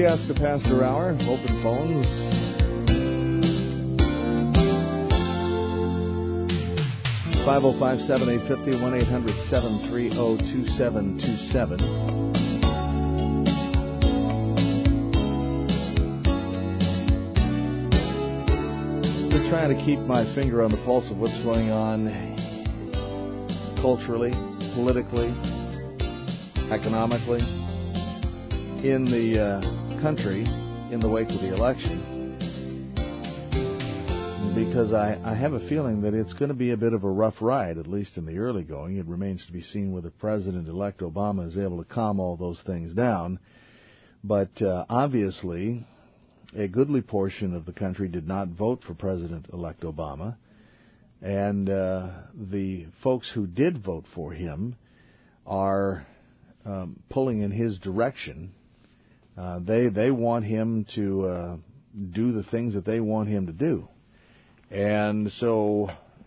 the Ask the Pastor Hour. Open phones. Five zero 5-7-850 1-800-730-2727. We're trying to keep my finger on the pulse of what's going on culturally, politically, economically in the country in the wake of the election, because I have a feeling that it's going to be a bit of a rough ride, at least in the early going. It remains to be seen whether President-elect Obama is able to calm all those things down. But obviously, a goodly portion of the country did not vote for President-elect Obama, and the folks who did vote for him are pulling in his direction. They want him to do the things that they want him to do. And so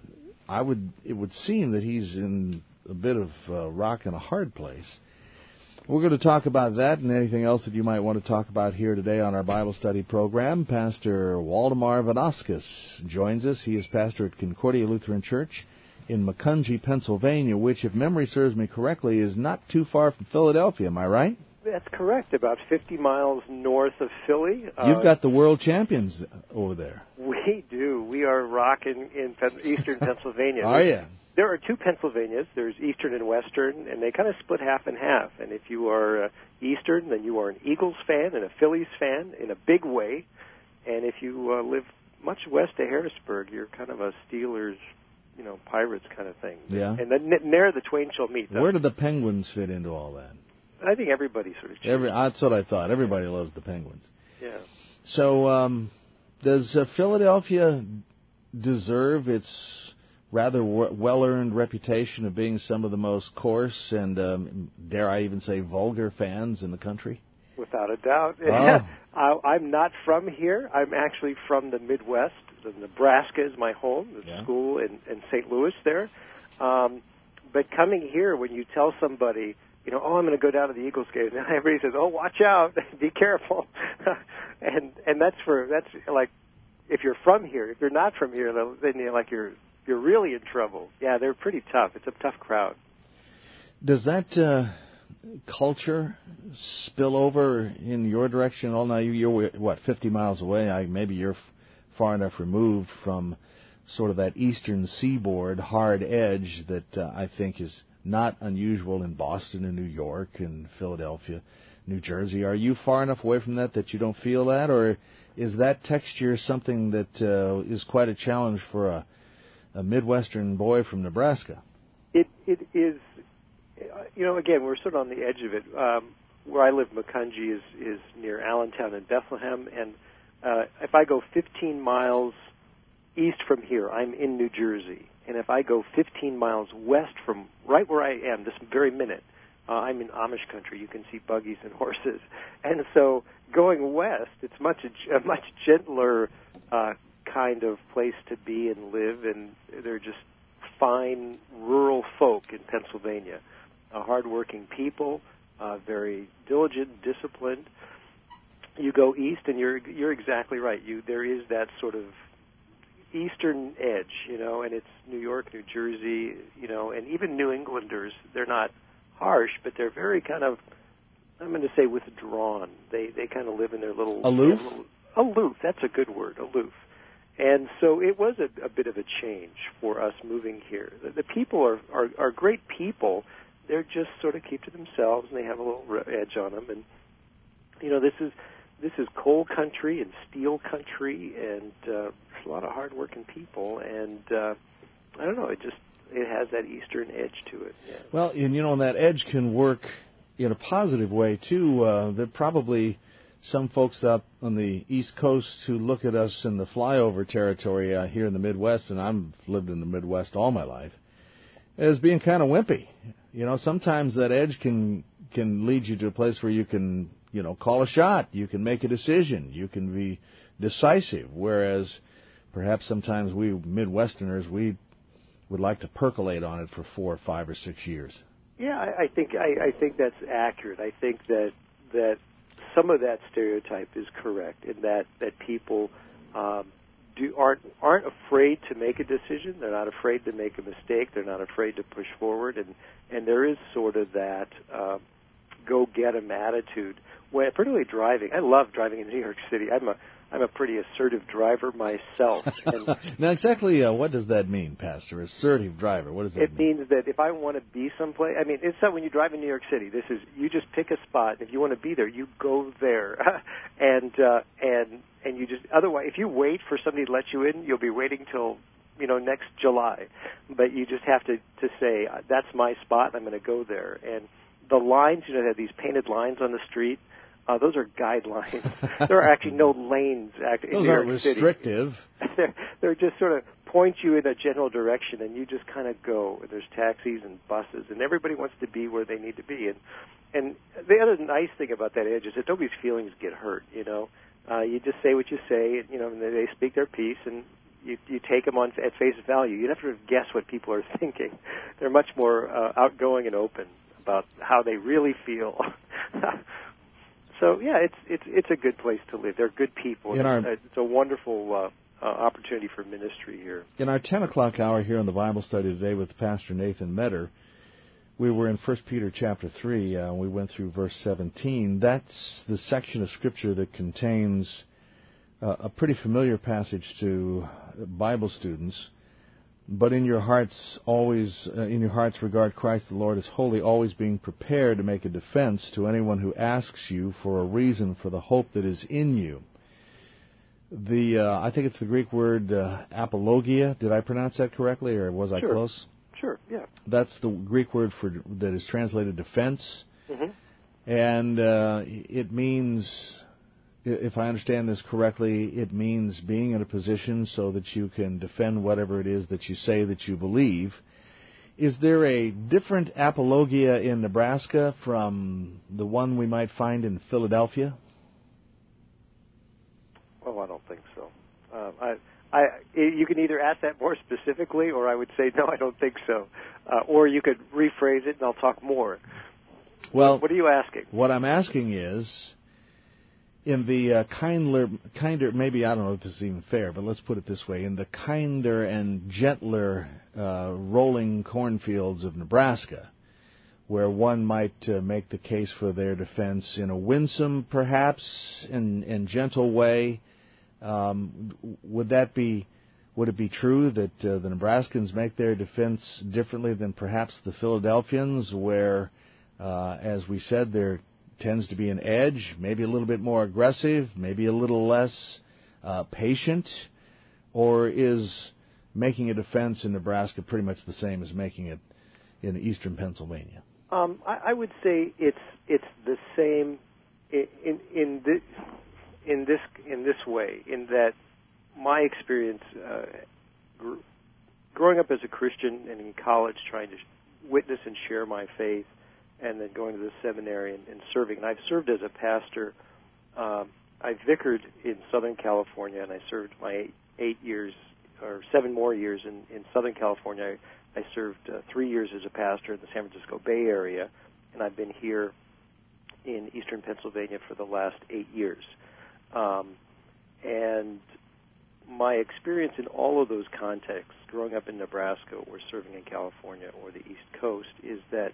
it would seem that he's in a bit of a rock and a hard place. We're going to talk about that and anything else that you might want to talk about here today on our Bible study program. Pastor Waldemar Vanauskas joins us. He is pastor at Concordia Lutheran Church in Macungie, Pennsylvania, which, if memory serves me correctly, is not too far from Philadelphia. Am I right? That's correct, about 50 miles north of Philly. You've got the world champions over there. We do. We are rocking in eastern Pennsylvania. Are you? There are two Pennsylvanias. There's eastern and western, and they kind of split half and half. And if you are eastern, then you are an Eagles fan and a Phillies fan in a big way. And if you live much west of Harrisburg, you're kind of a Steelers, Pirates kind of thing. Yeah. And then ne'er the twain shall meet. Where do the Penguins fit into all that? I think everybody sort of cheers. That's what I thought. Everybody loves the Penguins. Yeah. So does Philadelphia deserve its rather well-earned reputation of being some of the most coarse and, dare I even say, vulgar fans in the country? Without a doubt. Oh. I'm not from here. I'm actually from the Midwest. Nebraska is my home. There's a school in St. Louis there. But coming here, when you tell somebody, I'm going to go down to the Eagles game, and everybody says, "Oh, watch out, be careful," and that's like, if you're from here. If you're not from here, then you're really in trouble. Yeah, they're pretty tough. It's a tough crowd. Does that culture spill over in your direction at all? Now you're 50 miles away. Maybe you're far enough removed from sort of that eastern seaboard hard edge that I think is not unusual in Boston and New York and Philadelphia, New Jersey. Are you far enough away from that you don't feel that, or is that texture something that is quite a challenge for a Midwestern boy from Nebraska? It is. Again, we're sort of on the edge of it. Where I live, Macungie is near Allentown and Bethlehem, and if I go 15 miles east from here, I'm in New Jersey. And if I go 15 miles west from right where I am this very minute, I'm in Amish country. You can see buggies and horses. And so going west, it's a much gentler kind of place to be and live, and they're just fine rural folk in Pennsylvania. Hardworking people, very diligent, disciplined. You go east, and you're exactly right. There is that sort of eastern edge, and it's New York, New Jersey, and even New Englanders. They're not harsh, but they're very kind of, I'm going to say, withdrawn. They kind of live in their little aloof. Aloof. That's a good word, aloof. And so it was a bit of a change for us moving here. The people are great people. They're just sort of keep to themselves, and they have a little edge on them. And this is coal country and steel country, and there's a lot of hardworking people. And I don't know, it has that eastern edge to it. Yeah. Well, and that edge can work in a positive way too. That probably some folks up on the East Coast who look at us in the flyover territory here in the Midwest, and I've lived in the Midwest all my life, as being kind of wimpy. Sometimes that edge can lead you to a place where you can, call a shot, you can make a decision, you can be decisive, whereas perhaps sometimes we Midwesterners, we would like to percolate on it for 4 or 5 or 6 years. Yeah, I think that's accurate. I think that some of that stereotype is correct in that people aren't afraid to make a decision. They're not afraid to make a mistake. They're not afraid to push forward, and there is sort of that go get 'em attitude. When particularly driving, I love driving in New York City. I'm a pretty assertive driver myself. And now, exactly what does that mean, Pastor? Assertive driver. What does that mean? It means that if I want to be someplace, I mean, it's not when you drive in New York City. This is you just pick a spot. If you want to be there, you go there, and you just otherwise, if you wait for somebody to let you in, you'll be waiting till next July. But you just have to say that's my spot. I'm going to go there. And the lines, they have these painted lines on the street. Those are guidelines. There are actually no lanes in New York City. Those aren't restrictive. They're just sort of point you in a general direction, and you just kind of go. There's taxis and buses, and everybody wants to be where they need to be. And the other nice thing about that edge is that nobody's feelings get hurt. You just say what you say, and they speak their piece, and you take them at face value. You don't have to guess what people are thinking. They're much more outgoing and open about how they really feel. So yeah, it's a good place to live. They're good people. It's a wonderful opportunity for ministry here. In our 10 o'clock hour here on the Bible study today with Pastor Nathan Metter, we were in 1 Peter chapter 3. We went through verse 17. That's the section of Scripture that contains a pretty familiar passage to Bible students. But in your hearts regard Christ the Lord as holy, always being prepared to make a defense to anyone who asks you for a reason for the hope that is in you. I think it's the Greek word apologia. Did I pronounce that correctly, or was I close? Sure, yeah. That's the Greek word that is translated defense. Mm-hmm. And it means, if I understand this correctly, it means being in a position so that you can defend whatever it is that you say that you believe. Is there a different apologia in Nebraska from the one we might find in Philadelphia? Oh, I don't think so. You can either ask that more specifically, or I would say, no, I don't think so. Or you could rephrase it, and I'll talk more. Well, what are you asking? What I'm asking is, in the kinder, maybe I don't know if this is even fair, but let's put it this way: in the kinder and gentler rolling cornfields of Nebraska, where one might make the case for their defense in a winsome, perhaps, and gentle way, would it be true that the Nebraskans make their defense differently than perhaps the Philadelphians, where, as we said, there tends to be an edge, maybe a little bit more aggressive, maybe a little less patient? Or is making a defense in Nebraska pretty much the same as making it in eastern Pennsylvania? I would say it's the same in this way, in that my experience growing up as a Christian and in college trying to witness and share my faith, and then going to the seminary and serving. And I've served as a pastor. I vicared in Southern California, and I served my 8 years, or 7 more years in Southern California. I served 3 years as a pastor in the San Francisco Bay Area, and I've been here in eastern Pennsylvania for the last 8 years. And my experience in all of those contexts, growing up in Nebraska or serving in California or the East Coast, is that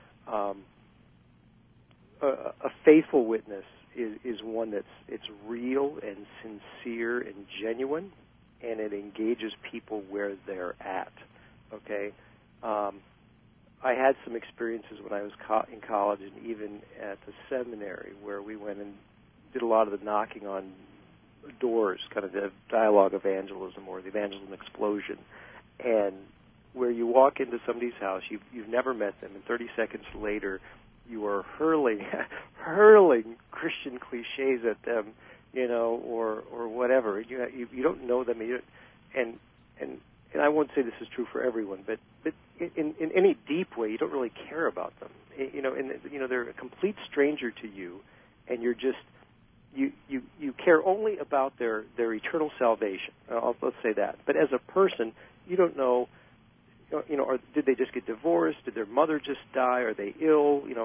a faithful witness is one it's real and sincere and genuine, and it engages people where they're at. Okay, I had some experiences when I was in college and even at the seminary where we went and did a lot of the knocking on doors, kind of the dialogue evangelism or the evangelism explosion, and where you walk into somebody's house, you've never met them, and 30 seconds later you are hurling Christian cliches at them, or whatever. You don't know them, and I won't say this is true for everyone, but in any deep way, you don't really care about them. They're a complete stranger to you, and you're just you care only about their eternal salvation. Let's say that. But as a person, you don't know. Or did they just get divorced? Did their mother just die? Are they ill?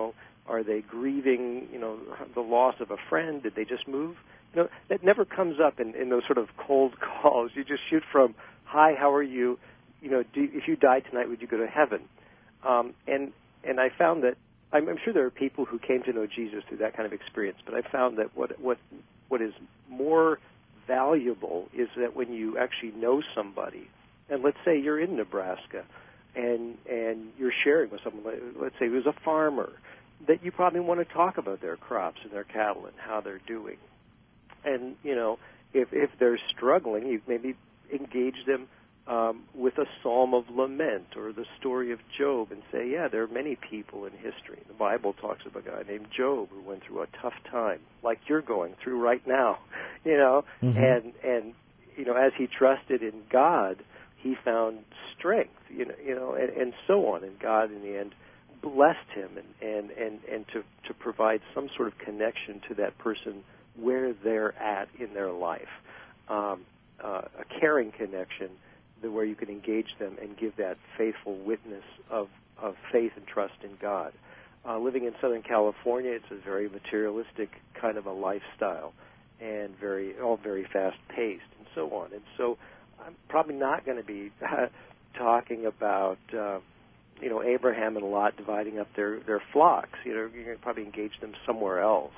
Are they grieving, the loss of a friend? Did they just move? That never comes up in those sort of cold calls. You just shoot from, hi, how are you? If you died tonight, would you go to heaven? And I found that I'm sure there are people who came to know Jesus through that kind of experience, but I found that what is more valuable is that when you actually know somebody, and let's say you're in Nebraska, and you're sharing with someone, let's say who's a farmer, that you probably want to talk about their crops and their cattle and how they're doing. And, if they're struggling, you maybe engage them with a psalm of lament or the story of Job and say, yeah, there are many people in history. The Bible talks about a guy named Job who went through a tough time, like you're going through right now, Mm-hmm. and as he trusted in God, he found strength, and so on. And God, in the end, blessed him and to provide some sort of connection to that person where they're at in their life, a caring connection where you can engage them and give that faithful witness of faith and trust in God. Living in Southern California, it's a very materialistic kind of a lifestyle, and all very fast-paced and so on. And so I'm probably not going to be talking about Abraham and Lot dividing up their flocks. You're going to probably engage them somewhere else.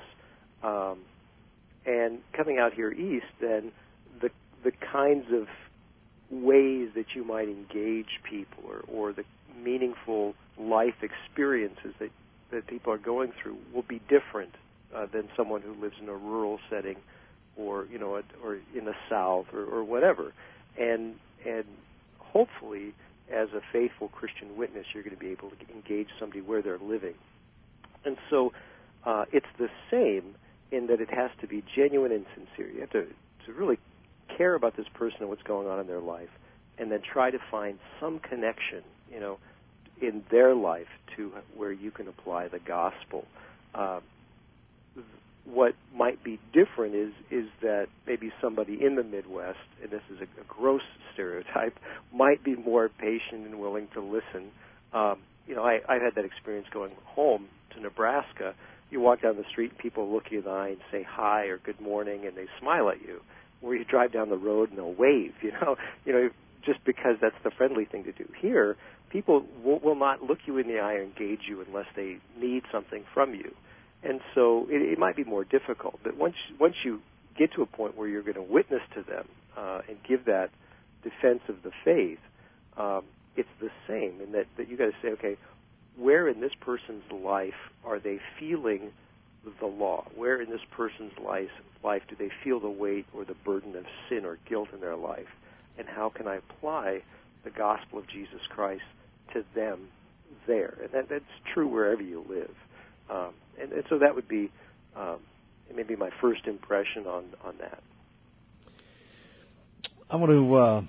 And coming out here east, then the kinds of ways that you might engage people or the meaningful life experiences that people are going through will be different than someone who lives in a rural setting or or in the South or whatever. And hopefully, as a faithful Christian witness, you're going to be able to engage somebody where they're living. And so it's the same in that it has to be genuine and sincere. You have to really care about this person and what's going on in their life, and then try to find some connection, in their life to where you can apply the gospel. What might be different is that maybe somebody in the Midwest, and this is a gross stereotype, might be more patient and willing to listen. I've had that experience going home to Nebraska. You walk down the street and people look you in the eye and say hi or good morning, and they smile at you. Where you drive down the road and they'll wave, just because that's the friendly thing to do. Here, people will not look you in the eye or engage you unless they need something from you. And so it might be more difficult. But once you get to a point where you're going to witness to them and give that defense of the faith, it's the same in that you got to say, okay, where in this person's life are they feeling the law? Where in this person's life do they feel the weight or the burden of sin or guilt in their life? And how can I apply the gospel of Jesus Christ to them there? And that's true wherever you live. And so that would be maybe my first impression on that. I want to...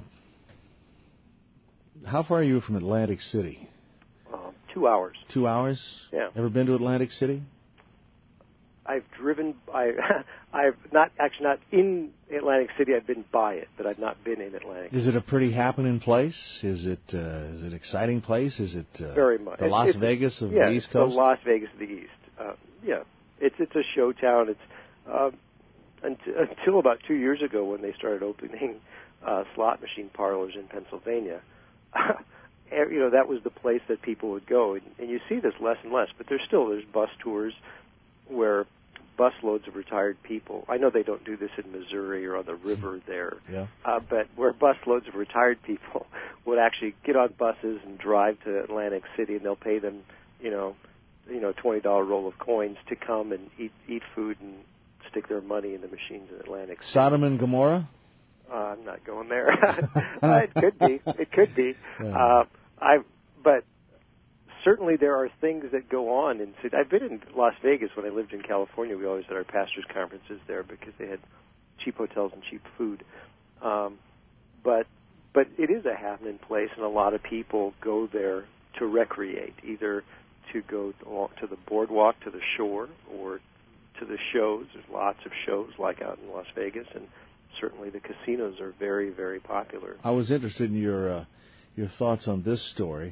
how far are you from Atlantic City? 2 hours. 2 hours? Yeah. Ever been to Atlantic City? I've driven. I've not in Atlantic City. I've been by it, but I've not been in Atlantic City. Is it a pretty happening place? Is it an exciting place? Is it very much the Las Vegas of the East Coast? The Las Vegas of the East. It's a show town. It's until about 2 years ago when they started opening slot machine parlors in Pennsylvania. That was the place that people would go, and you see this less and less. But there's bus tours where busloads of retired people, I know they don't do this in Missouri or on the river there, but where busloads of retired people would actually get on buses and drive to Atlantic City, and they'll pay them, $20 roll of coins to come and eat food and stick their money in the machines in Atlantic City. Sodom and Gomorrah? I'm not going there. It could be. Yeah. But certainly there are things that go on in cities. I've been in Las Vegas when I lived in California. We always had our pastors' conferences there because they had cheap hotels and cheap food. But it is a happening place, and a lot of people go there to recreate, either to go to the boardwalk, to the shore, or to the shows. There's lots of shows like out in Las Vegas, and certainly the casinos are very, very popular. I was interested in your thoughts on this story.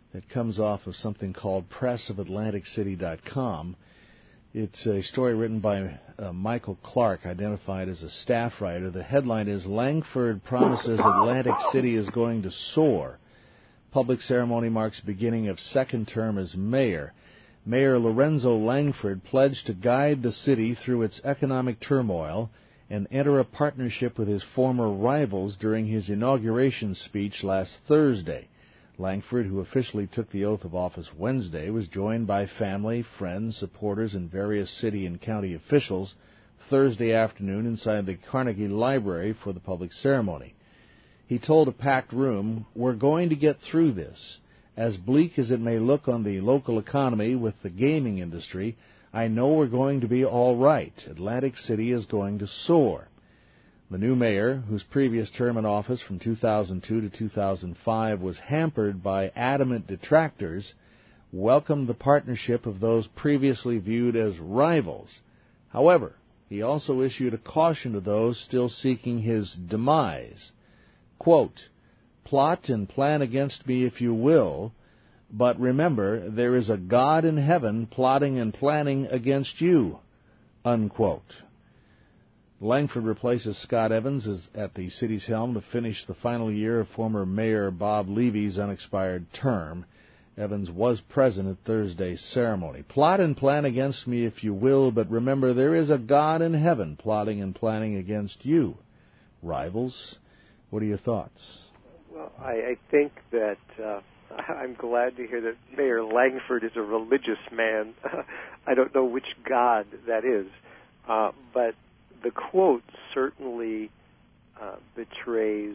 that comes off of something called pressofatlanticcity.com. It's a story written by Michael Clark, identified as a staff writer. The headline is, Langford promises Atlantic City is going to soar. Public ceremony marks beginning of second term as mayor. Mayor Lorenzo Langford pledged to guide the city through its economic turmoil and enter a partnership with his former rivals during his inauguration speech last Thursday. Langford, who officially took the oath of office Wednesday, was joined by family, friends, supporters, and various city and county officials Thursday afternoon inside the Carnegie Library for the public ceremony. He told a packed room, "We're going to get through this. As bleak as it may look on the local economy with the gaming industry, I know we're going to be all right. Atlantic City is going to soar." The new mayor, whose previous term in office from 2002 to 2005 was hampered by adamant detractors, welcomed the partnership of those previously viewed as rivals. However, he also issued a caution to those still seeking his demise. Quote, "Plot and plan against me if you will, but remember there is a God in heaven plotting and planning against you." Unquote. Langford replaces Scott Evans at the city's helm to finish the final year of former Mayor Bob Levy's unexpired term. Evans was present at Thursday's ceremony. "Plot and plan against me if you will, but remember there is a God in heaven plotting and planning against you." Rivals, what are your thoughts? Well, I think that I'm glad to hear that Mayor Langford is a religious man. I don't know which God that is, but the quote certainly betrays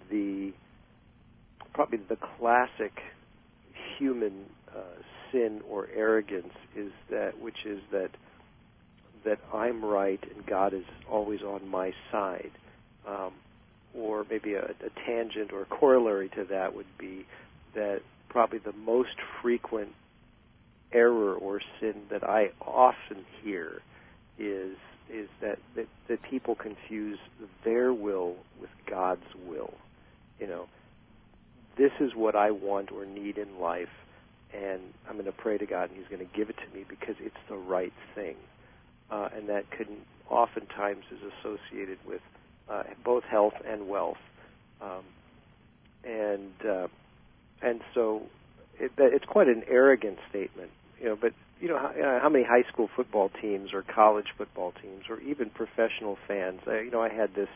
probably the classic human sin or arrogance, which is that I'm right and God is always on my side. Or maybe a tangent or a corollary to that would be that probably the most frequent error or sin that I often hear is that people confuse their will with God's will. You know, this is what I want or need in life, and I'm going to pray to God, and He's going to give it to me because it's the right thing. And that oftentimes is associated with both health and wealth, and so it's quite an arrogant statement, you know. But you know how many high school football teams or college football teams or even professional fans? I had this.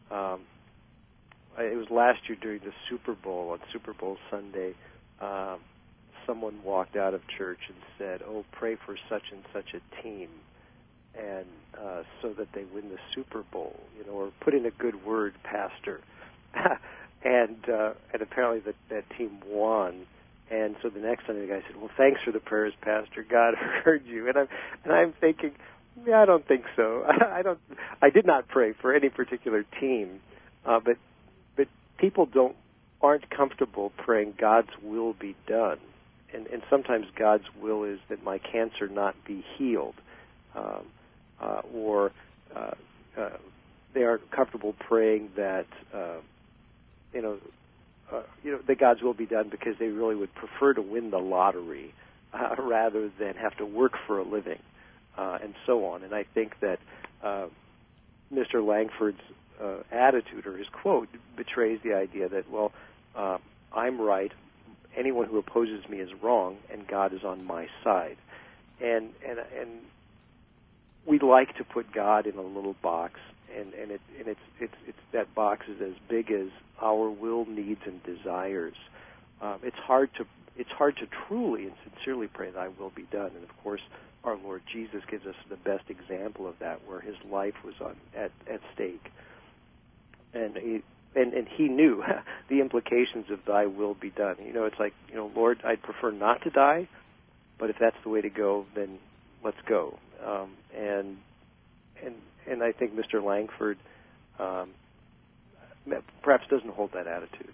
It was last year during the Super Bowl on Super Bowl Sunday. Someone walked out of church and said, "Oh, pray for such and such a team." And so that they win the Super Bowl, or put in a good word, Pastor. and apparently that team won. And so the next Sunday, the guy said, "Well, thanks for the prayers, Pastor. God heard you." And I'm thinking, yeah, I don't think so. I did not pray for any particular team, but people aren't comfortable praying God's will be done. And sometimes God's will is that my cancer not be healed. Or they are comfortable praying that that God's will be done because they really would prefer to win the lottery rather than have to work for a living, and so on. And I think that Mr. Langford's attitude or his quote betrays the idea that, well, I'm right, anyone who opposes me is wrong, and God is on my side. And we like to put God in a little box, and it's that box is as big as our will, needs, and desires. It's hard to truly and sincerely pray Thy will be done. And of course, our Lord Jesus gives us the best example of that, where His life was at stake, and He knew the implications of Thy will be done. It's like, Lord, I'd prefer not to die, but if that's the way to go, then let's go. And I think Mr. Langford perhaps doesn't hold that attitude.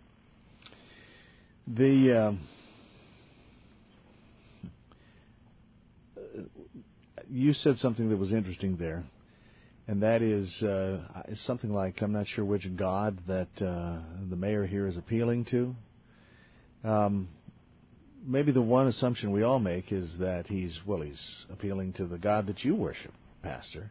You said something that was interesting there, and that is something like, I'm not sure which God that the mayor here is appealing to. maybe the one assumption we all make is that he's appealing to the God that you worship, Pastor.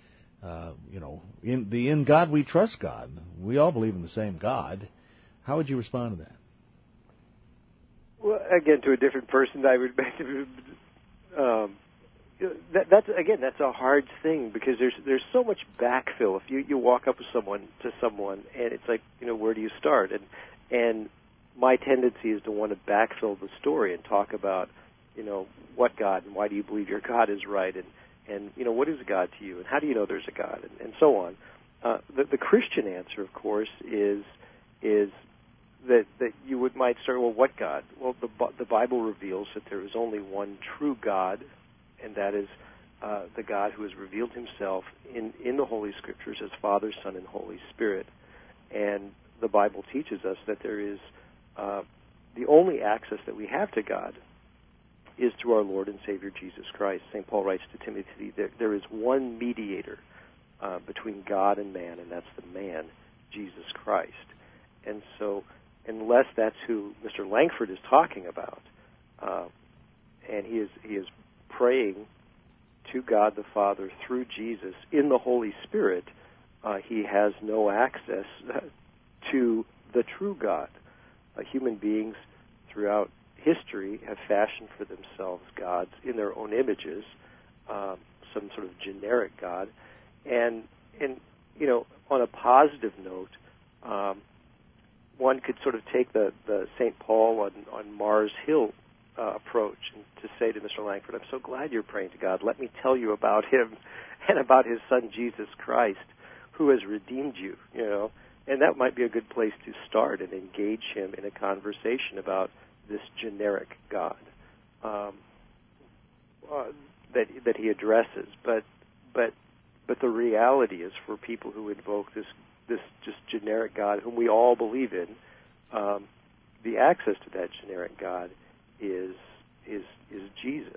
In God we trust God. We all believe in the same God. How would you respond to that? Well, again, to a different person, I would. That's a hard thing because there's so much backfill. If you walk up to someone, and it's like, where do you start? And my tendency is to want to backfill the story and talk about, what God and why do you believe your God is right, and what is God to you, and how do you know there's a God, and so on. The Christian answer, of course, is that you might start, well, what God? Well, the Bible reveals that there is only one true God, and that is the God who has revealed himself in the Holy Scriptures as Father, Son, and Holy Spirit. And the Bible teaches us that there is the only access that we have to God is through our Lord and Savior Jesus Christ. St. Paul writes to Timothy, there is one mediator between God and man, and that's the man, Jesus Christ. And so, unless that's who Mr. Langford is talking about, and he is praying to God the Father through Jesus in the Holy Spirit, he has no access to the true God. Human beings throughout history have fashioned for themselves gods in their own images, some sort of generic God, and on a positive note, one could sort of take the St. Paul on Mars Hill approach and to say to Mr. Langford, I'm so glad you're praying to God. Let me tell you about him and about his Son Jesus Christ, who has redeemed you. And that might be a good place to start and engage him in a conversation about this generic God that he addresses. But the reality is, for people who invoke this just generic God, whom we all believe in, the access to that generic God is Jesus.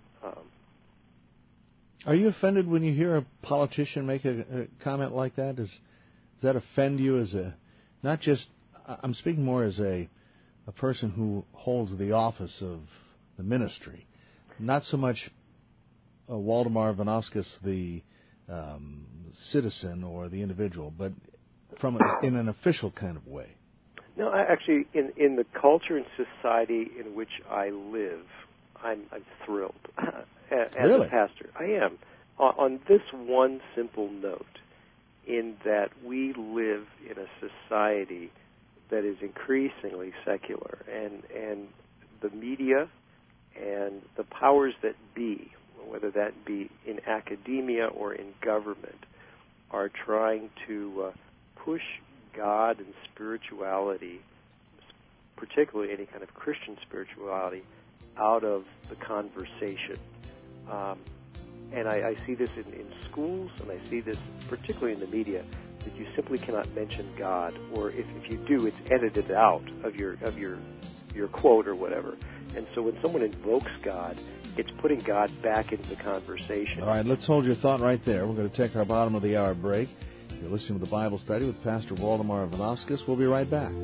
Are you offended when you hear a politician make a comment like that? Does that offend you as not just, I'm speaking more as a person who holds the office of the ministry, not so much Waldemar Vanauskas, the citizen or the individual, but in an official kind of way? No, actually, in the culture and society in which I live, I'm thrilled as really? a pastor. I am. On this one simple note, in that we live in a society that is increasingly secular, and the media and the powers that be, whether that be in academia or in government, are trying to push God and spirituality, particularly any kind of Christian spirituality, out of the conversation. And I see this in schools, and I see this particularly in the media, that you simply cannot mention God, or if you do, it's edited out of your quote or whatever. And so when someone invokes God, it's putting God back into the conversation. All right, let's hold your thought right there. We're going to take our bottom of the hour break. You're listening to the Bible Study with Pastor Waldemar Vanauskas. We'll be right back.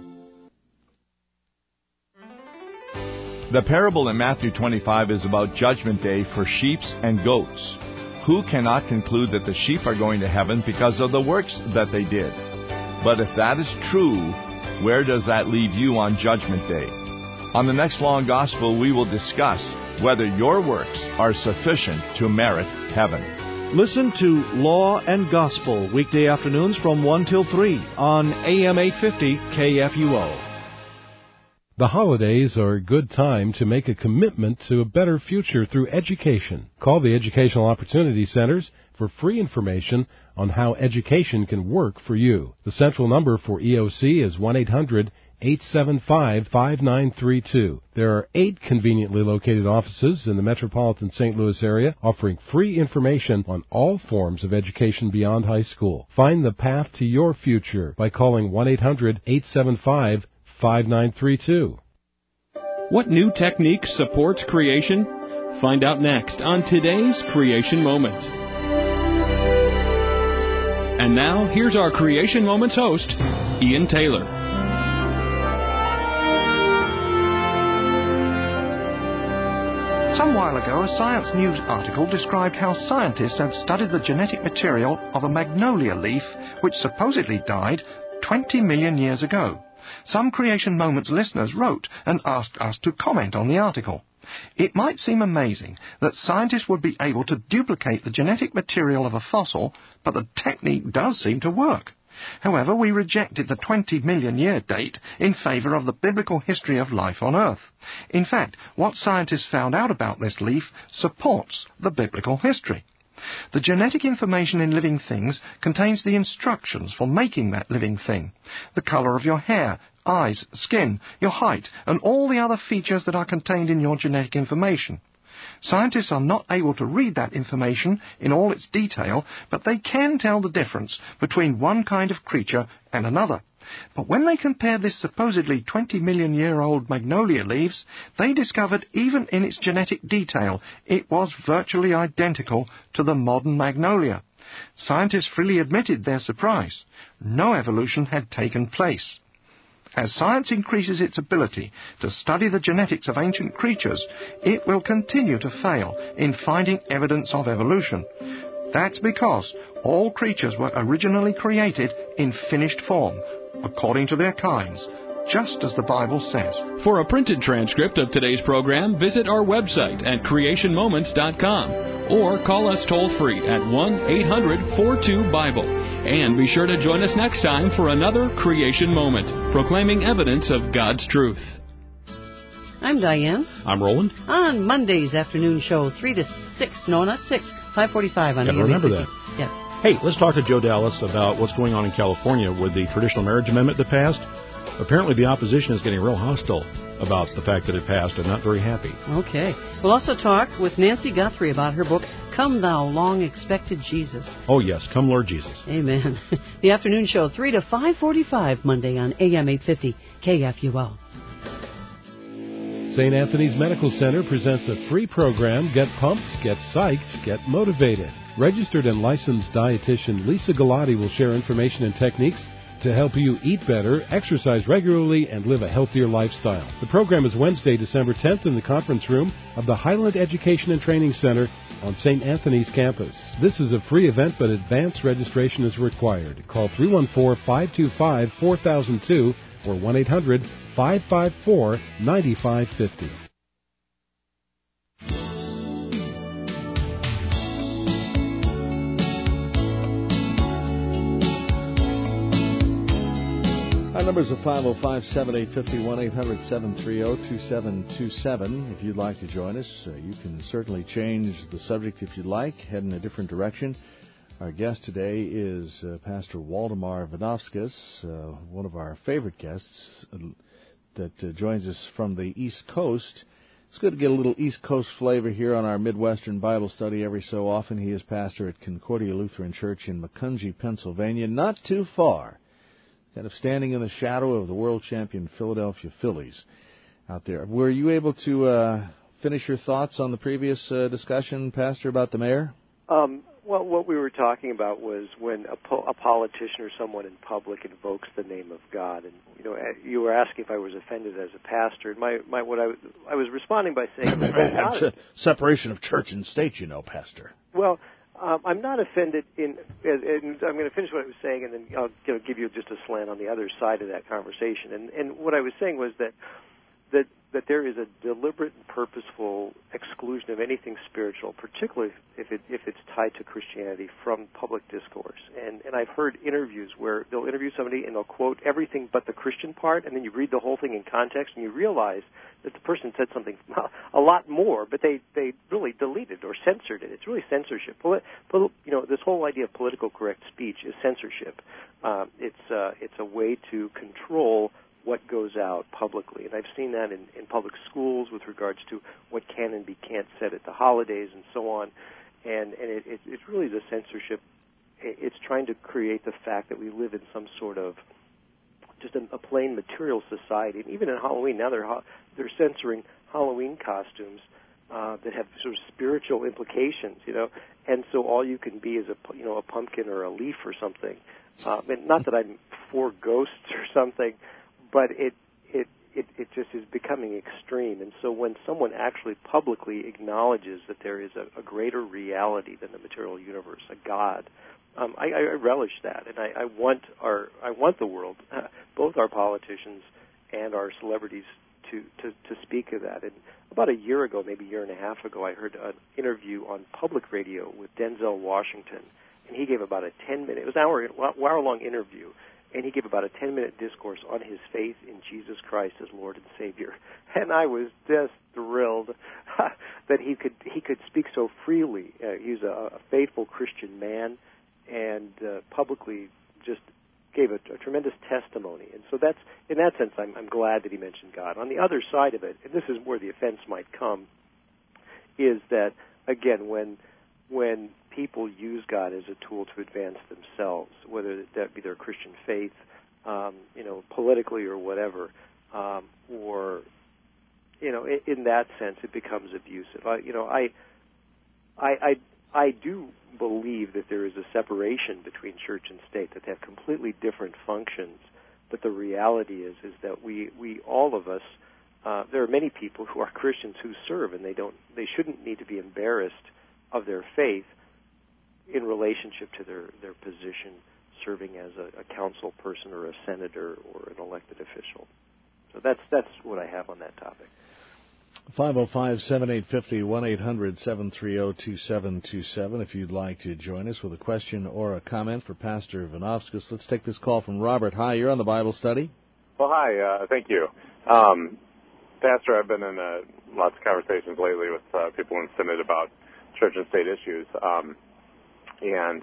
The parable in Matthew 25 is about Judgment Day for sheep and goats. Who cannot conclude that the sheep are going to heaven because of the works that they did? But if that is true, where does that leave you on Judgment Day? On the next Long Gospel, we will discuss whether your works are sufficient to merit heaven. Listen to Law and Gospel weekday afternoons from 1 till 3 on AM 850 KFUO. The holidays are a good time to make a commitment to a better future through education. Call the Educational Opportunity Centers for free information on how education can work for you. The central number for EOC is 1-800-875-5932. There are 8 conveniently located offices in the metropolitan St. Louis area offering free information on all forms of education beyond high school. Find the path to your future by calling 1-800-875-5932. What new technique supports creation? Find out next on today's Creation Moment. And now, here's our Creation Moments host, Ian Taylor. Some while ago, a Science News article described how scientists had studied the genetic material of a magnolia leaf which supposedly died 20 million years ago. Some Creation Moments listeners wrote and asked us to comment on the article. It might seem amazing that scientists would be able to duplicate the genetic material of a fossil, but the technique does seem to work. However, we rejected the 20 million year date in favour of the biblical history of life on Earth. In fact, what scientists found out about this leaf supports the biblical history. The genetic information in living things contains the instructions for making that living thing. The colour of your hair, eyes, skin, your height, and all the other features that are contained in your genetic information. Scientists are not able to read that information in all its detail, but they can tell the difference between one kind of creature and another. But when they compared this supposedly 20 million year old magnolia leaves, they discovered even in its genetic detail it was virtually identical to the modern magnolia. Scientists freely admitted their surprise. No evolution had taken place. As science increases its ability to study the genetics of ancient creatures, it will continue to fail in finding evidence of evolution. That's because all creatures were originally created in finished form, according to their kinds, just as the Bible says. For a printed transcript of today's program, visit our website at creationmoments.com or call us toll-free at 1-800-42-BIBLE. And be sure to join us next time for another Creation Moment, proclaiming evidence of God's truth. I'm Diane. I'm Roland. On Monday's afternoon show, 3 to 6. No, not 6. 5:45 on AM. Remember that. Yes. Hey, let's talk to Joe Dallas about what's going on in California with the traditional marriage amendment that passed. Apparently the opposition is getting real hostile about the fact that it passed and not very happy. Okay. We'll also talk with Nancy Guthrie about her book, Come Thou Long-Expected Jesus. Oh, yes. Come, Lord Jesus. Amen. The afternoon show, 3 to 5:45 Monday on AM 850 KFUO. St. Anthony's Medical Center presents a free program, Get Pumped, Get Psyched, Get Motivated. Registered and licensed dietitian Lisa Galati will share information and techniques to help you eat better, exercise regularly, and live a healthier lifestyle. The program is Wednesday, December 10th in the conference room of the Highland Education and Training Center on St. Anthony's campus. This is a free event, but advance registration is required. Call 314-525-4002 or 1-800-554-9550. Our numbers are 505-7850, 1-800-730-2727. If you'd like to join us, you can certainly change the subject if you'd like, head in a different direction. Our guest today is Pastor Waldemar Vidovskis, one of our favorite guests that joins us from the East Coast. It's good to get a little East Coast flavor here on our Midwestern Bible study every so often. He is pastor at Concordia Lutheran Church in Macungie, Pennsylvania, not too far, kind of standing in the shadow of the world champion Philadelphia Phillies out there. Were you able to finish your thoughts on the previous discussion, Pastor, about the mayor? Well, what we were talking about was when a politician or someone in public invokes the name of God, and you were asking if I was offended as a pastor. And I was responding by saying that's a separation of church and state, Pastor. Well, I'm not offended and I'm going to finish what I was saying, and then I'll give you just a slant on the other side of that conversation. And what I was saying was that there is a deliberate and purposeful exclusion of anything spiritual, particularly if it's tied to Christianity, from public discourse. And I've heard interviews where they'll interview somebody and they'll quote everything but the Christian part, and then you read the whole thing in context and you realize that the person said something a lot more, but they really deleted or censored it. It's really censorship. This whole idea of political correct speech is censorship. It's a way to control what goes out publicly. And I've seen that in public schools with regards to what can and can't said at the holidays and so on. And it's really the censorship. It's trying to create the fact that we live in some sort of just a plain material society. And even in Halloween, now they're censoring Halloween costumes that have sort of spiritual implications, And so all you can be is a pumpkin or a leaf or something. And not that I'm for ghosts or something, but it just is becoming extreme. And so when someone actually publicly acknowledges that there is a greater reality than the material universe, a God, I relish that, and I want the world, both our politicians and our celebrities, to speak of that. And about a year ago, maybe a year and a half ago, I heard an interview on public radio with Denzel Washington, and he gave about a 10-minute, it was an hour-long interview, and he gave about a 10-minute discourse on his faith in Jesus Christ as Lord and Savior. And I was just thrilled that he could speak so freely. He's a faithful Christian man, and publicly just gave a tremendous testimony. And so that's, in that sense, I'm glad that he mentioned God. On the other side of it, and this is where the offense might come, is that, again, when people use God as a tool to advance themselves, whether that be their Christian faith, politically or whatever, or, in that sense, it becomes abusive. I do believe that there is a separation between church and state, that they have completely different functions. But the reality is that we all of us, there are many people who are Christians who serve, and they shouldn't need to be embarrassed of their faith in relationship to their position serving as a council person or a senator or an elected official. So that's what I have on that topic. 505-7850, 1-800-730-2727 if you'd like to join us with a question or a comment for Pastor Vanovskis. Let's take this call from Robert. Hi, you're on the Bible study. Well, hi, thank you. Pastor, I've been in lots of conversations lately with people in Synod about church and state issues, and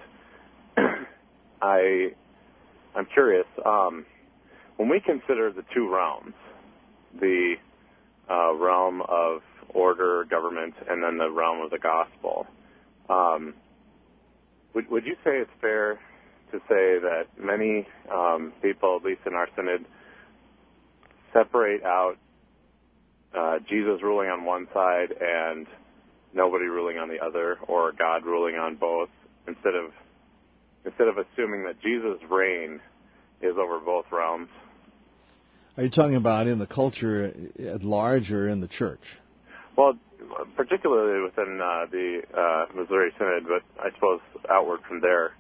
I'm curious, when we consider the two realms, the realm of order, government, and then the realm of the gospel, would you say it's fair to say that many people, at least in our Synod, separate out Jesus ruling on one side and nobody ruling on the other, or God ruling on both, instead of assuming that Jesus' reign is over both realms? Are you talking about in the culture at large or in the church? Well, particularly within the Missouri Synod, but I suppose outward from there.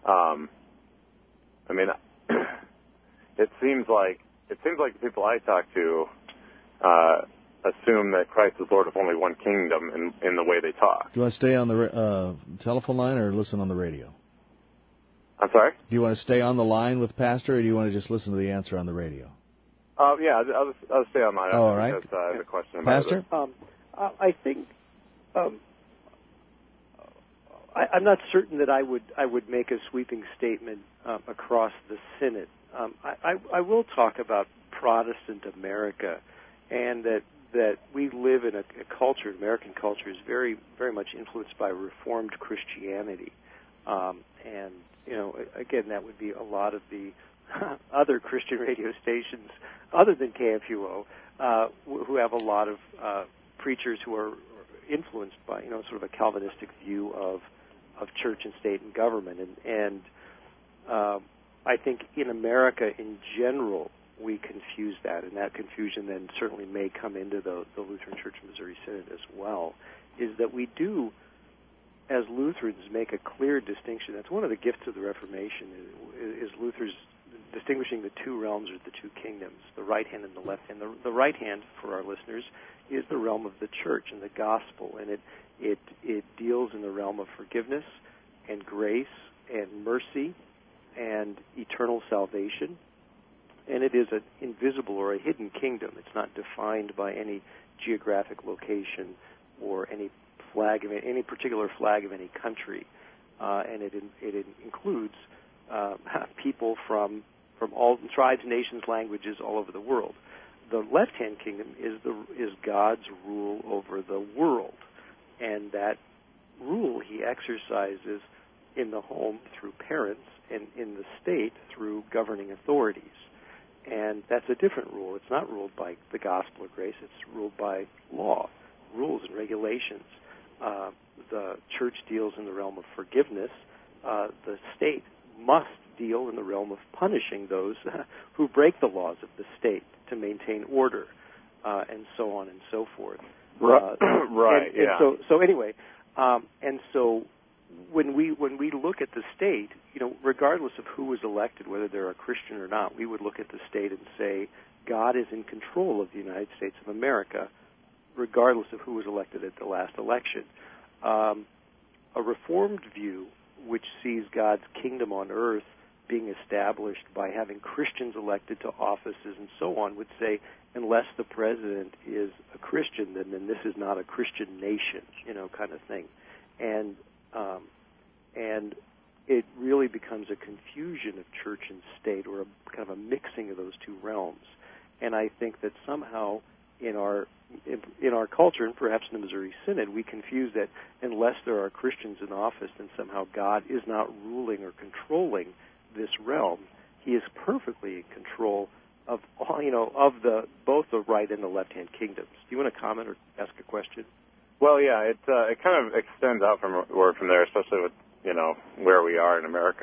It seems like the people I talk to assume that Christ is Lord of only one kingdom in the way they talk. Do you want to stay on the telephone line or listen on the radio? I'm sorry? Do you want to stay on the line with Pastor, or do you want to just listen to the answer on the radio? Yeah, I'll stay on line. All right. Because, I have a question about Pastor? I think I'm not certain that I would make a sweeping statement across the Synod. I will talk about Protestant America, and that we live in a culture. American culture is very, very much influenced by Reformed Christianity, and again, that would be a lot of the other Christian radio stations other than KFUO, who have a lot of preachers who are influenced by, sort of a Calvinistic view of church and state and government. And I think in America in general, we confuse that, and that confusion then certainly may come into the Lutheran Church Missouri Synod as well, is that we do, as Lutherans, make a clear distinction. That's one of the gifts of the Reformation, is Luther's distinguishing the two realms or the two kingdoms, the right hand and the left hand. The right hand, for our listeners, is the realm of the church and the gospel, and it deals in the realm of forgiveness and grace and mercy and eternal salvation. And it is an invisible or a hidden kingdom. It's not defined by any geographic location or any flag of any particular flag of any country, and it includes people from all tribes, nations, languages all over the world. The left-hand kingdom is God's rule over the world, and that rule he exercises in the home through parents and in the state through governing authorities. And that's a different rule. It's not ruled by the gospel of grace. It's ruled by law, rules and regulations. The church deals in the realm of forgiveness. The state must deal in the realm of punishing those who break the laws of the state to maintain order, and so on and so forth. Right. Yeah. And so anyway, and so when we look at the state, regardless of who was elected, whether they're a Christian or not, we would look at the state and say God is in control of the United States of America, regardless of who was elected at the last election. A Reformed view, which sees God's kingdom on earth being established by having Christians elected to offices and so on, would say, unless the president is a Christian, then this is not a Christian nation, kind of thing. And it really becomes a confusion of church and state, or a kind of a mixing of those two realms. And I think that somehow in our culture, and perhaps in the Missouri Synod, we confuse that unless there are Christians in office, then somehow God is not ruling or controlling this realm. He is perfectly in control of all, both the right and the left-hand kingdoms. Do you want to comment or ask a question? Well, yeah, it kind of extends out from there, especially with where we are in America.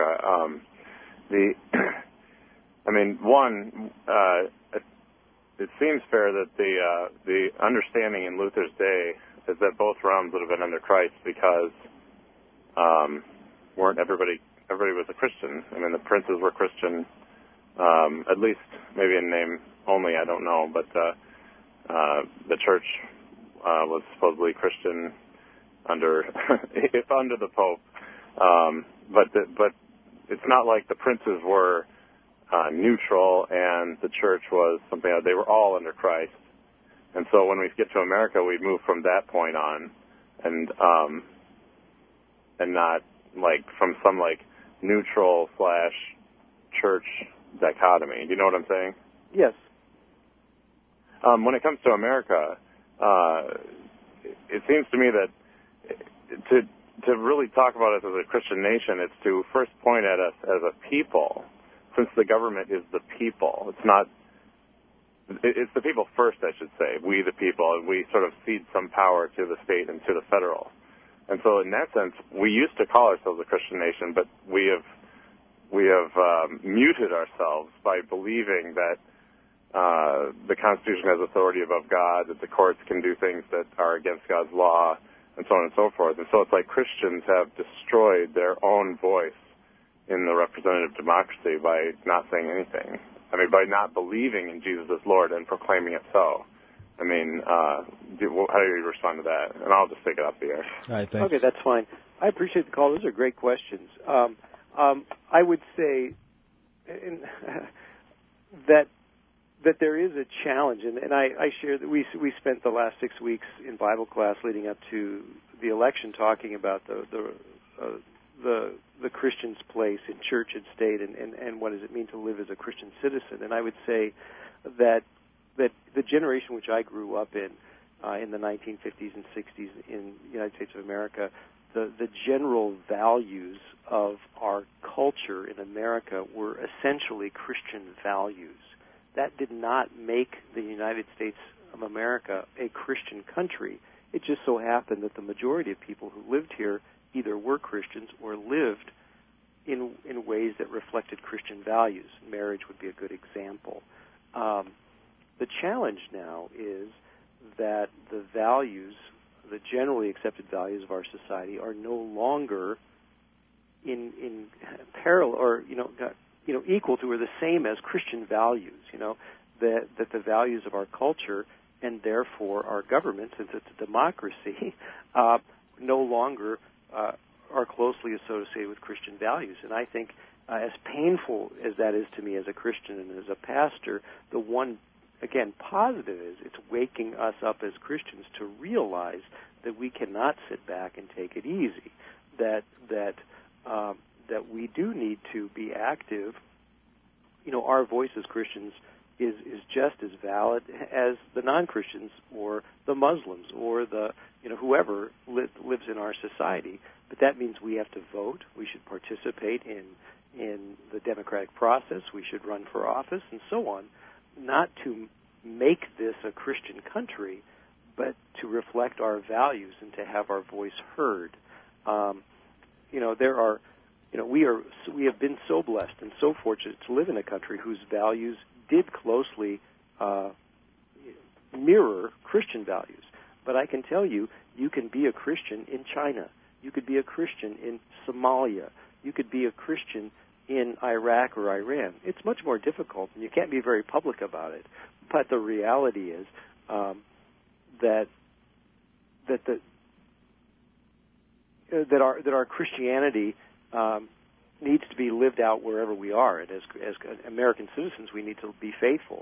It seems fair that the understanding in Luther's day is that both realms would have been under Christ, because weren't everybody was a Christian. I mean, the princes were Christian, at least maybe in name only, I don't know, but the church was supposedly Christian under the Pope, but it's not like the princes were neutral and the church was something else. They were all under Christ. And so when we get to America, we move from that point on, and not like from some like neutral / church dichotomy. Do you know what I'm saying? Yes. When it comes to America, it seems to me that to really talk about us as a Christian nation, it's to first point at us as a people, since the government is the people. It's the people first, I should say, we the people, and we sort of cede some power to the state and to the federal. And so in that sense, we used to call ourselves a Christian nation, but we have muted ourselves by believing that the Constitution has authority above God, that the courts can do things that are against God's law, and so on and so forth. And so it's like Christians have destroyed their own voice in the representative democracy by not saying anything. I mean, by not believing in Jesus as Lord and proclaiming it so. I mean, how do you respond to that? And I'll just take it off the air. All right, thanks. Okay, that's fine. I appreciate the call. Those are great questions. I would say that there is a challenge, and I share that we spent the last 6 weeks in Bible class leading up to the election talking about the Christian's place in church and state, and what does it mean to live as a Christian citizen. And I would say that the generation which I grew up in the 1950s and 60s in the United States of America, the general values of our culture in America were essentially Christian values. That did not make the United States of America a Christian country. It just so happened that the majority of people who lived here either were Christians or lived in ways that reflected Christian values. Marriage would be a good example. The challenge now is that the values, the generally accepted values of our society, are no longer in parallel or equal to or the same as Christian values. That the values of our culture and therefore our government, since it's a democracy, no longer are closely associated with Christian values. And I think as painful as that is to me as a Christian and as a pastor, the one, again, positive is it's waking us up as Christians to realize that we cannot sit back and take it easy, that we do need to be active. Our voice as Christians is just as valid as the non-Christians or the Muslims or the whoever lives in our society. But that means we have to vote. We should participate in the democratic process. We should run for office and so on, not to make this a Christian country, but to reflect our values and to have our voice heard. There are we have been so blessed and so fortunate to live in a country whose values did closely mirror Christian values. But I can tell you, you can be a Christian in China. You could be a Christian in Somalia. You could be a Christian in Iraq or Iran. It's much more difficult, and you can't be very public about it. But the reality is that our Christianity needs to be lived out wherever we are, and as American citizens, we need to be faithful.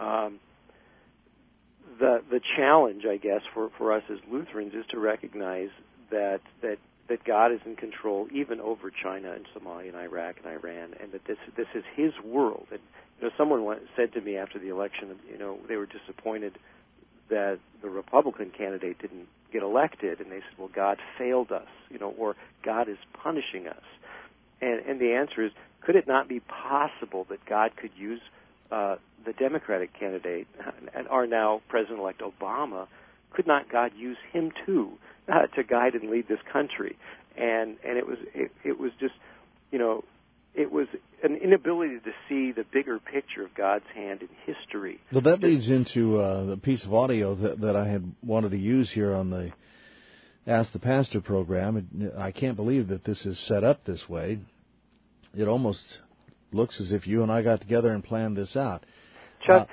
The challenge, I guess, for us as Lutherans is to recognize that God is in control even over China and Somalia and Iraq and Iran, and that this is His world. And someone said to me after the election, they were disappointed that the Republican candidate didn't get elected, and they said, well, God failed us, or God is punishing us. And the answer is, could it not be possible that God could use the Democratic candidate and our now President-elect Obama? Could not God use him too to guide and lead this country? And it was just, it was an inability to see the bigger picture of God's hand in history. Well, that leads into the piece of audio that I had wanted to use here on the Ask the Pastor program. I can't believe that this is set up this way. It almost looks as if you and I got together and planned this out. Chuck,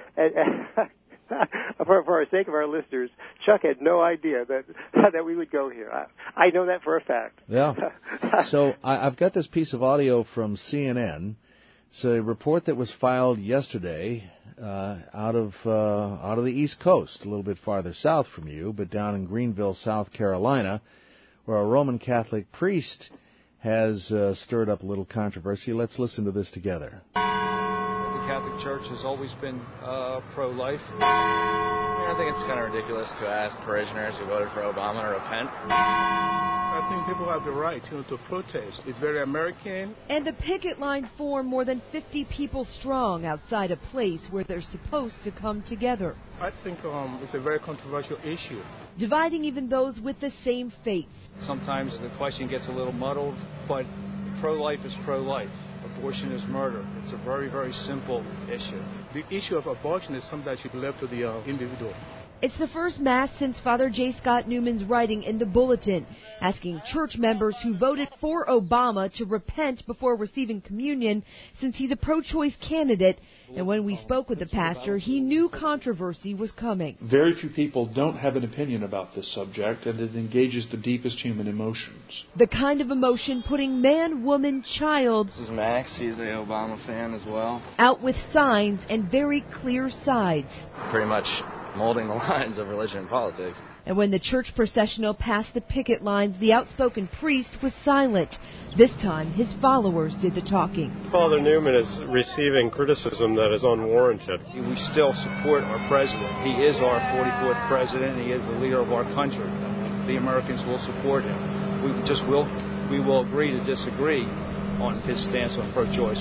for the sake of our listeners, Chuck had no idea that we would go here. I know that for a fact. Yeah. So I've got this piece of audio from CNN. It's a report that was filed yesterday out of the East Coast, a little bit farther south from you, but down in Greenville, South Carolina, where a Roman Catholic priest has stirred up a little controversy. Let's listen to this together. The Catholic Church has always been pro-life. I think it's kind of ridiculous to ask parishioners who voted for Obama to repent. I think people have the right to protest. It's very American. And the picket line formed more than 50 people strong outside a place where they're supposed to come together. I think it's a very controversial issue. Dividing even those with the same faith. Sometimes the question gets a little muddled, but pro-life is pro-life. Abortion is murder. It's a very, very simple issue. The issue of abortion is something that should be left to the individual. It's the first Mass since Father J. Scott Newman's writing in the Bulletin, asking church members who voted for Obama to repent before receiving communion, since he's a pro-choice candidate. And when we spoke with the pastor, he knew controversy was coming. Very few people don't have an opinion about this subject, and it engages the deepest human emotions. The kind of emotion putting man, woman, child... This is Max. He's an Obama fan as well. ...out with signs and very clear sides. Pretty much molding the lines of religion and politics. And when the church processional passed the picket lines, the outspoken priest was silent. This time, his followers did the talking. Father Newman is receiving criticism that is unwarranted. We still support our president. He is our 44th president. He is the leader of our country. The Americans will support him. We will agree to disagree on his stance on pro-choice.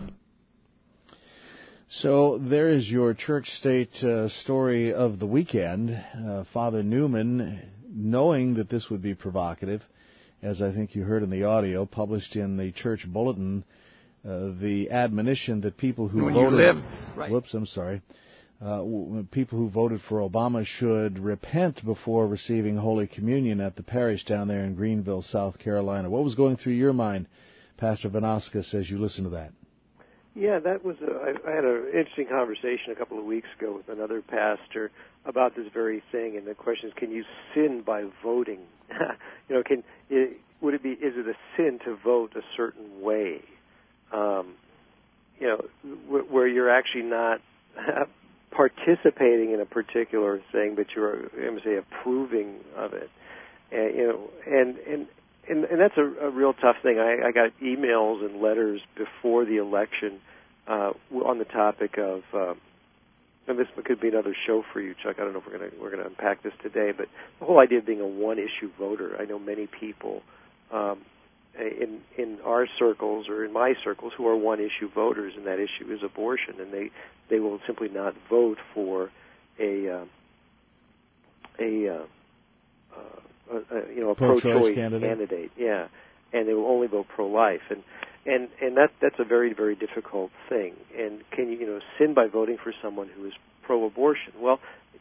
So there is your church-state story of the weekend. Father Newman, knowing that this would be provocative, as I think you heard in the audio, published in the church bulletin, the admonition that people who people who voted for Obama should repent before receiving Holy Communion at the parish down there in Greenville, South Carolina. What was going through your mind, Pastor Vanaskas, as you listened to that? Yeah, that was. I had an interesting conversation a couple of weeks ago with another pastor about this very thing, and the question is, can you sin by voting? Would it be? Is it a sin to vote a certain way? Where you're actually not participating in a particular thing, but you're, I'm going to say, approving of it. And that's a real tough thing. I got emails and letters before the election on the topic of, and this could be another show for you, Chuck. I don't know if we're gonna unpack this today, but the whole idea of being a one-issue voter. I know many people in our circles or in my circles who are one-issue voters, and that issue is abortion, and they will simply not vote for a pro-choice candidate. Yeah, and they will only vote pro-life. And that's a very, very difficult thing. And can you sin by voting for someone who is pro-abortion? Well,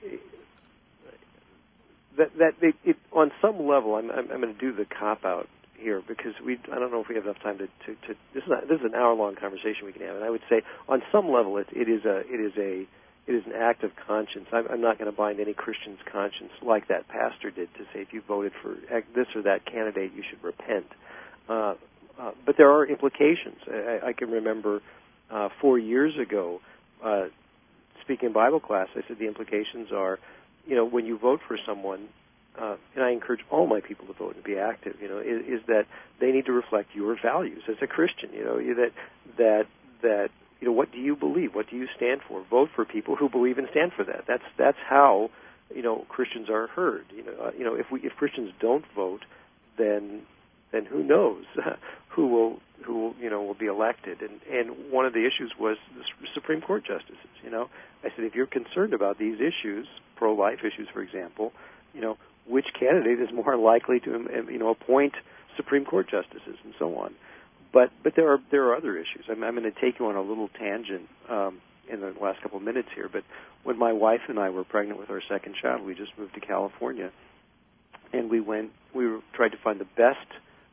on some level, I'm going to do the cop-out here because I don't know if we have enough time to this is an hour-long conversation we can have. And I would say on some level it is an act of conscience. I'm not going to bind any Christian's conscience like that pastor did to say if you voted for this or that candidate, you should repent. But there are implications. I can remember 4 years ago speaking in Bible class, I said the implications are, when you vote for someone, and I encourage all my people to vote and be active, is that they need to reflect your values as a Christian, that what do you believe? What do you stand for? Vote for people who believe and stand for that. That's how, Christians are heard. If Christians don't vote, then who knows who will be elected. And one of the issues was the Supreme Court justices. I said, if you're concerned about these issues, pro-life issues, for example, which candidate is more likely to appoint Supreme Court justices and so on. But there are other issues. I'm going to take you on a little tangent in the last couple of minutes here. But when my wife and I were pregnant with our second child, we just moved to California, and we tried to find the best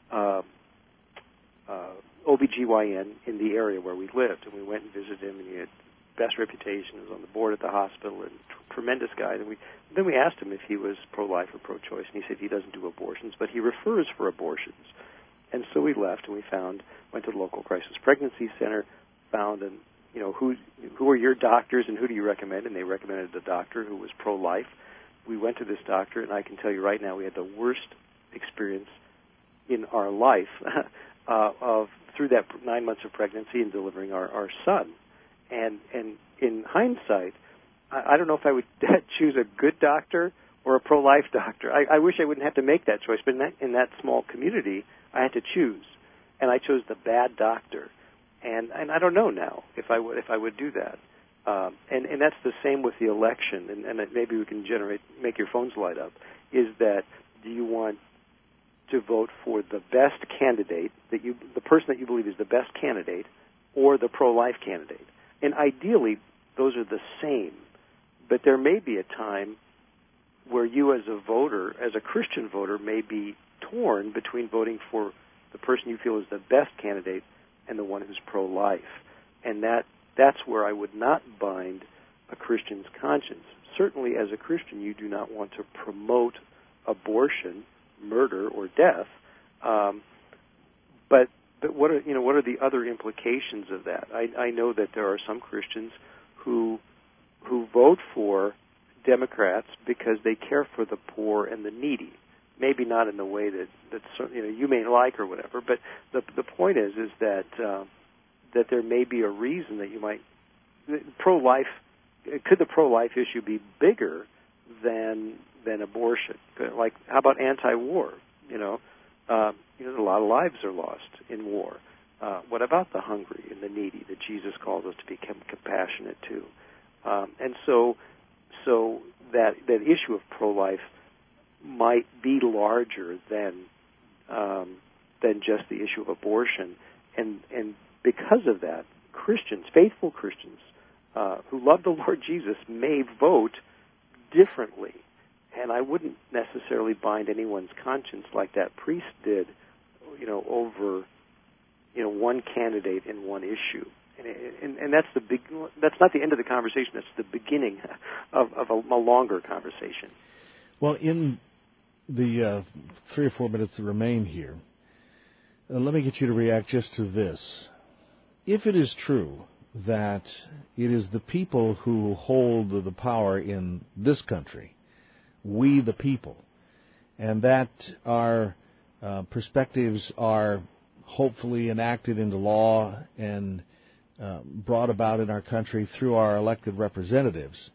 OBGYN in the area where we lived, and we went and visited him, and he had best reputation. He was on the board at the hospital, and tremendous guy. And then we asked him if he was pro-life or pro-choice, and he said he doesn't do abortions, but he refers for abortions. And so we left, and went to the local crisis pregnancy center, found who are your doctors and who do you recommend? And they recommended a doctor who was pro-life. We went to this doctor, and I can tell you right now, we had the worst experience in our life through that 9 months of pregnancy and delivering our son. And in hindsight, I don't know if I would choose a good doctor or a pro-life doctor. I wish I wouldn't have to make that choice, but in that small community, I had to choose, and I chose the bad doctor. And I don't know now if I would do that. And that's the same with the election, and maybe we can make your phones light up. Is that, do you want to vote for the best candidate, the person that you believe is the best candidate, or the pro-life candidate? And ideally, those are the same. But there may be a time where you as a voter, as a Christian voter, may be torn between voting for the person you feel is the best candidate and the one who's pro-life. And that's where I would not bind a Christian's conscience. Certainly as a Christian, you do not want to promote abortion, murder, or death. But what are the other implications of that? I know that there are some Christians who vote for Democrats because they care for the poor and the needy. Maybe not in the way that you may like or whatever, but the point is that there may be a reason that you might pro-life. Could the pro-life issue be bigger than abortion? Like, how about anti-war? A lot of lives are lost in war. What about the hungry and the needy that Jesus calls us to become compassionate to? And so that issue of pro-life might be larger than just the issue of abortion, and because of that, Christians, faithful Christians, who love the Lord Jesus, may vote differently. And I wouldn't necessarily bind anyone's conscience like that priest did, over one candidate in one issue. And that's that's not the end of the conversation. That's the beginning of a longer conversation. Well, in the 3 or 4 minutes that remain here, let me get you to react just to this. If it is true that it is the people who hold the power in this country, we the people, and that our perspectives are hopefully enacted into law and brought about in our country through our elected representatives,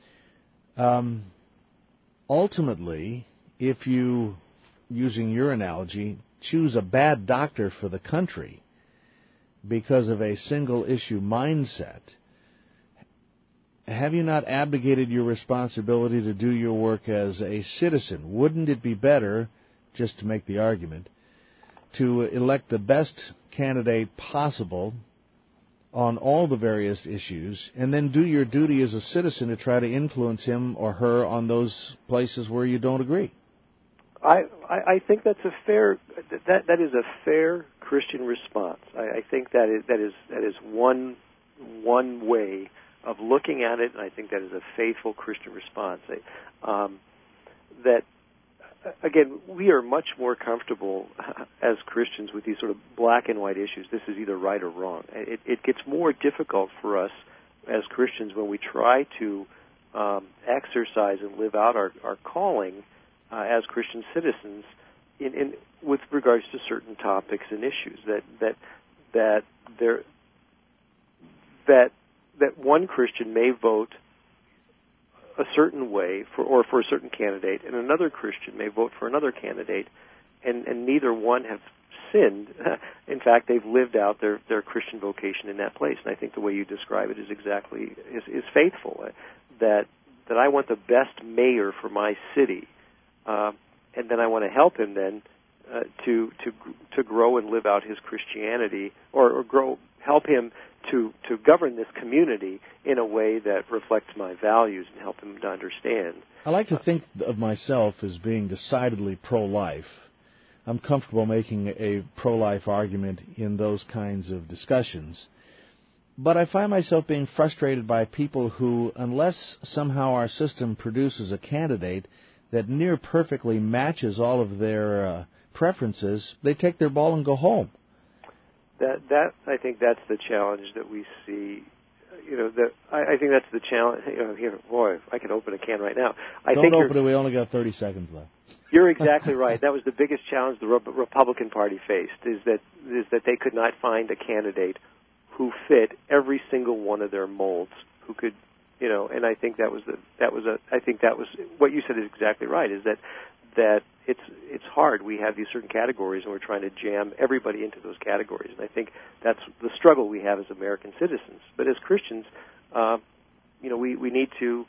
ultimately, if you, using your analogy, choose a bad doctor for the country because of a single-issue mindset, have you not abdicated your responsibility to do your work as a citizen? Wouldn't it be better, just to make the argument, to elect the best candidate possible on all the various issues, and then do your duty as a citizen to try to influence him or her on those places where you don't agree. I think that's a fair that is a fair Christian response. I think that is one way of looking at it, and I think that is a faithful Christian response. That again, we are much more comfortable as Christians with these sort of black and white issues. This is either right or wrong. It gets more difficult for us as Christians when we try to exercise and live out our calling as Christian citizens in with regards to certain topics and issues. That one Christian may vote a certain way for a certain candidate, and another Christian may vote for another candidate, and neither one have sinned. In fact, they've lived out their Christian vocation in that place. And I think the way you describe it is exactly is faithful. That I want the best mayor for my city, and then I want to help him then to grow and live out his Christianity, or help him to govern this community in a way that reflects my values and help him to understand. I like to think of myself as being decidedly pro-life. I'm comfortable making a pro-life argument in those kinds of discussions. But I find myself being frustrated by people who, unless somehow our system produces a candidate that near perfectly matches all of their preferences, they take their ball and go home. That I think that's the challenge that we see. I think that's the challenge. Here, boy, I could open a can right now. Don't open it. We only got 30 seconds left. You're exactly right. That was the biggest challenge the Republican Party faced. Is that they could not find a candidate who fit every single one of their molds. Who could, And I think that was what you said is exactly right. Is that it's hard. We have these certain categories, and we're trying to jam everybody into those categories. And I think that's the struggle we have as American citizens. But as Christians, we need to,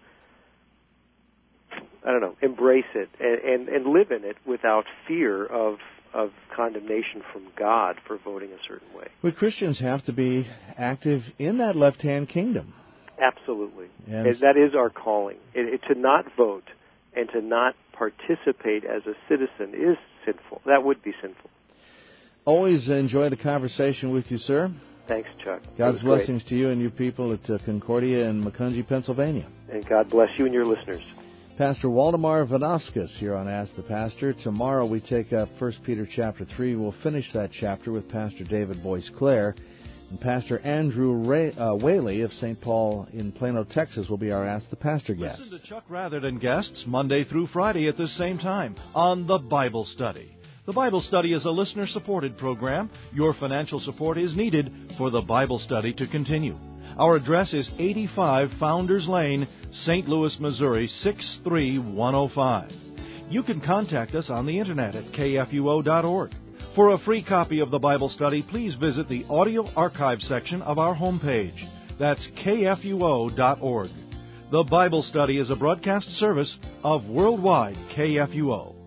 embrace it and live in it without fear of condemnation from God for voting a certain way. We Christians have to be active in that left-hand kingdom. Absolutely. And that is our calling. To not vote and to not participate as a citizen is sinful. That would be sinful. Always enjoy the conversation with you, sir. Thanks, Chuck. God's blessings to you and your people at Concordia in Macungie, Pennsylvania. And God bless you and your listeners. Pastor Waldemar Vanovskis here on Ask the Pastor. Tomorrow we take up 1 Peter chapter 3. We'll finish that chapter with Pastor David Boyce-Clare. And Pastor Andrew Whaley of St. Paul in Plano, Texas, will be our Ask the Pastor guest. Listen to Chuck Rather and guests Monday through Friday at this same time on The Bible Study. The Bible Study is a listener-supported program. Your financial support is needed for The Bible Study to continue. Our address is 85 Founders Lane, St. Louis, Missouri, 63105. You can contact us on the Internet at kfuo.org. For a free copy of the Bible Study, please visit the audio archive section of our homepage. That's kfuo.org. The Bible Study is a broadcast service of Worldwide KFUO.